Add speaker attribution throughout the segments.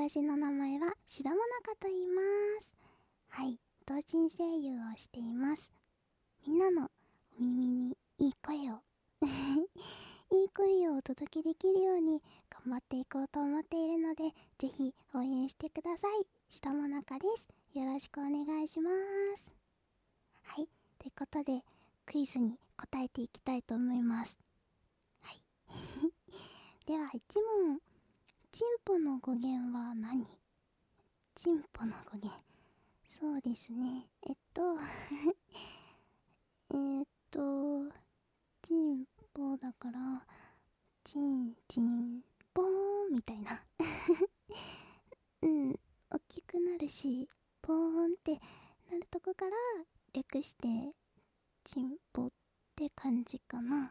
Speaker 1: 私の名前はしだもなかと言います。はい、同人声優をしています。みんなのお耳にいい声をいい声をお届けできるように頑張っていこうと思っているので、ぜひ応援してください。しだもなかです。よろしくお願いします。はい、ということでクイズに答えていきたいと思います。はいでは1問。チンポの語源は何？チンポの語源、そうですね、チンポだからチンチンポーンみたいな大きくなるしポーンってなるとこから略してチンポって感じかな。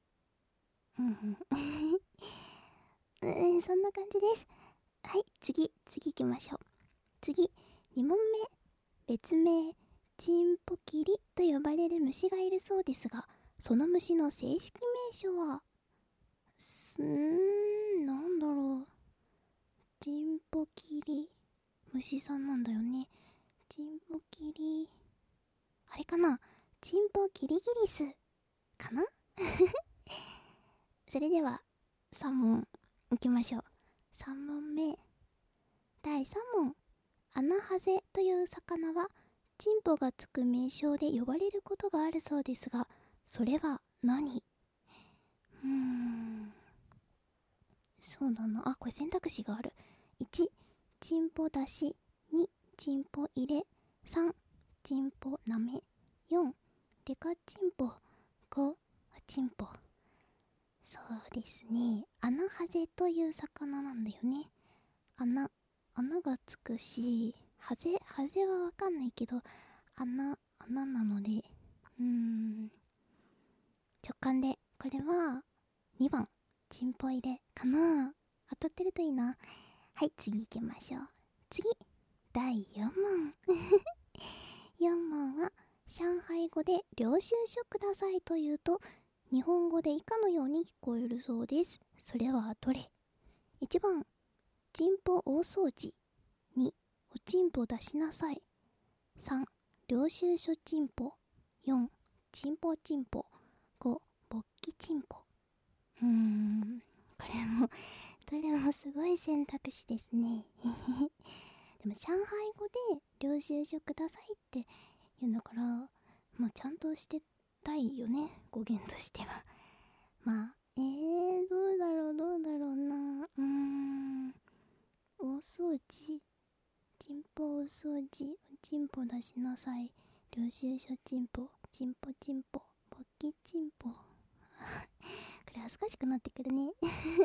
Speaker 1: そんな感じです。はい、次行きましょう。次、2問目。別名チンポキリと呼ばれる虫がいるそうですが、その虫の正式名称はなんだろう。チンポキリ、虫さんなんだよね。チンポキリ、あれかな、チンポキリギリスかなそれでは3問いきましょう。3問目。第3問。アナハゼという魚はチンポがつく名称で呼ばれることがあるそうですが、それは何？そうだな。あ、これ選択肢がある。1、チンポ出し。2、チンポ入れ。3、チンポなめ。4、デカチンポ。5、チンポ。そうですね。アナハゼという魚なんだよね。穴がつくし、ハゼはわかんないけど、穴なので、直感で、これは、2番、チンポ入れかな。当たってるといいな。はい、次行きましょう。次、第4問。4問は、上海語で領収書くださいというと、日本語で以下のように聞こえるそうです。それはどれ？ 1 番、チンポ大掃除。2、おちんぽ出しなさい。3、領収書チンポ。4、チンポチンポ。5、勃起チンポ。これもすごい選択肢ですね。でも上海語で領収書くださいって言うんだから、まあちゃんとしてたいよね、語源としては。まあ、どうだろうな。大掃除。チンポ大掃除。チンポ出しなさい。領収書チンポ。チンポチンポ。勃起チンポ。これ恥ずかしくなってくるね。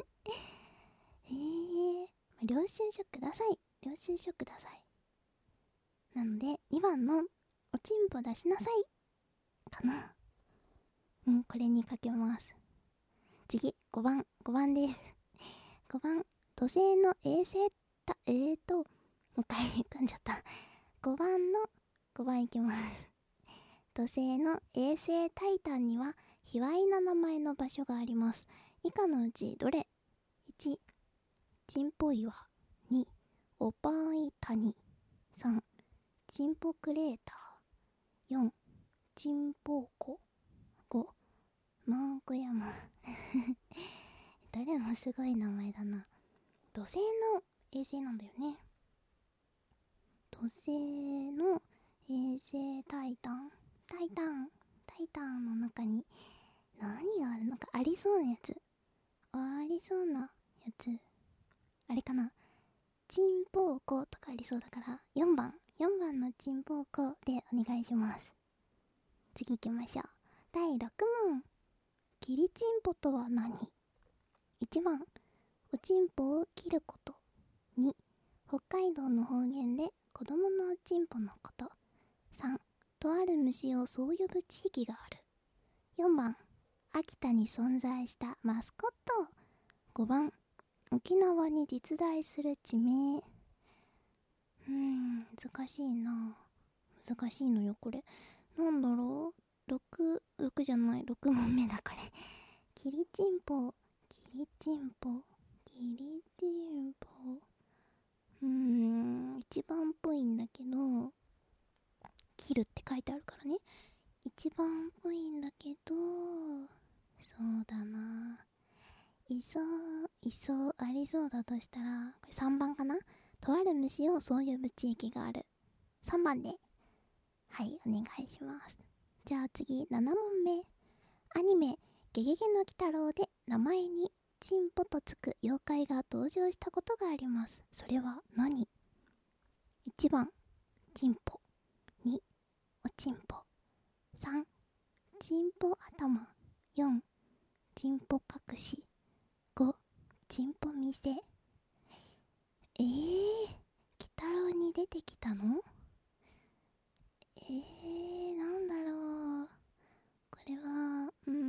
Speaker 1: 領収書ください。領収書ください。なので、2番のおちんぽ出しなさい。かな。これにかけます。次、5番です。5番、土星の衛星もう一回噛んじゃった。5番いきます。土星の衛星タイタンには卑猥な名前の場所があります。以下のうちどれ？ 1、チンポ岩。2、おぱい谷。3、チンポクレーター。4、チンポ湖。5、マーク山。どれもすごい名前だな。土星の衛星なんだよね。土星の衛星タイタンの中に何があるのか、ありそうなやつあれかな。チンポウコとかありそうだから4番のチンポウコでお願いします。次行きましょう。第6問。キリチンポとは何？ 1 番、おちんぽを切ること。2、北海道の方言で子供のおちんぽのこと。3、とある虫をそう呼ぶ地域がある。4番、秋田に存在したマスコット。5番、沖縄に実在する地名。難しいのよこれ。なんだろう。6じゃない、6問目だこれ。キリチンポ。 一番っぽいんだけど、切るって書いてあるからね。一番っぽいんだけど、そうだな。いそうありそうだとしたら、これ3番かな。とある虫をそう呼ぶ地域がある。3番で。はい、お願いします。じゃあ次、7問目。アニメ、ゲゲゲの鬼太郎で名前にチンポとつく妖怪が登場したことがあります。それは何？ 1 番、チンポ。2、おちんぽ。3、チンポ頭。4、チンポ隠し。5、チンポ店。鬼太郎に出てきたの？なんだろう。これは、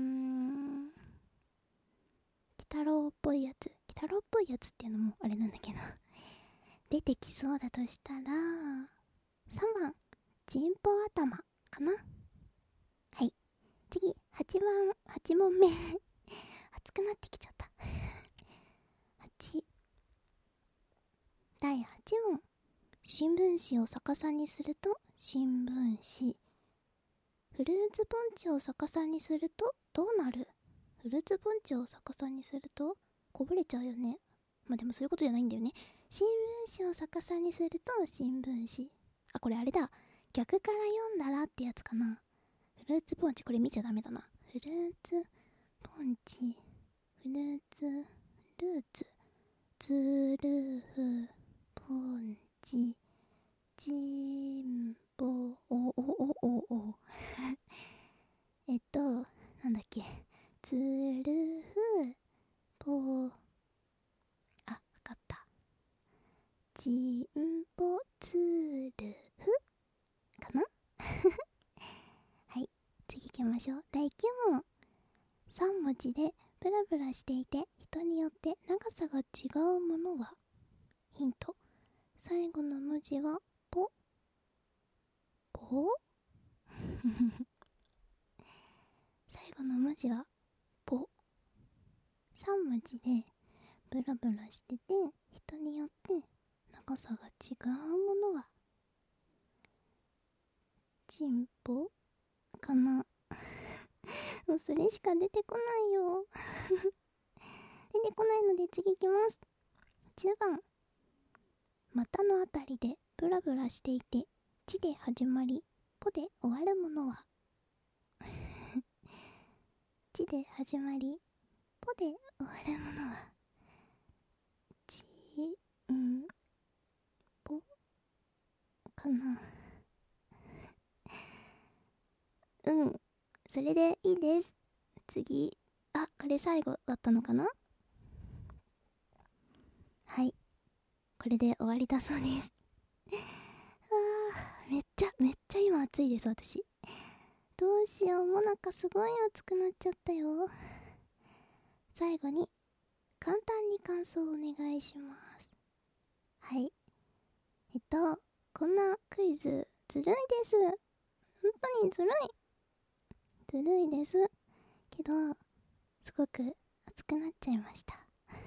Speaker 1: 鬼太郎っぽいやつ。鬼太郎っぽいやつっていうのもあれなんだけど。出てきそうだとしたら、3番、チンポ頭かな。はい。次、8問目。熱くなってきちゃった。第8問。新聞紙を逆さにすると新聞紙。フルーツポンチを逆さにするとどうなる？フルーツポンチを逆さにするとこぼれちゃうよね。まあでもそういうことじゃないんだよね。新聞紙を逆さにすると新聞紙。あ、これあれだ。逆から読んだらってやつかな。フルーツポンチ、これ見ちゃダメだな。フルーツポンチ、フルーツ、ルーツ、ツルフ、ポンチ、チンポ、お。なんだっけ。ツルフ、ポ、あ、わかった。チンポ、ツルフかな。はい、次行きましょう。第9問。3文字でブラブラしていて人によって長さが違うものは？ヒント。最後の文字はポ。最後の文字はポ。3文字でブラブラしてて人によって長さが違うものは？チンポかな。もうそれしか出てこないよ。出てこないので次いきます。10番。股のあたりでブラブラしていてチで始まりポで終わるものは？チで始まりポで終わるものは？チンポかな。それでいいです。次。あ、これ最後だったのかな。はい、これで終わりだそうです。めっちゃ今暑いです。私どうしよう、もなかすごい熱くなっちゃったよ。最後に簡単に感想をお願いします。はい、こんなクイズずるいです。本当にずるいですけど、すごく熱くなっちゃいました。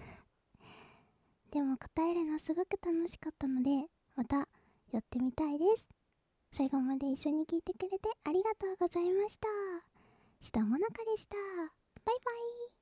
Speaker 1: でも答えるのすごく楽しかったので、またやってみたいです。最後まで一緒に聞いてくれてありがとうございました。下もなかでした。バイバイ。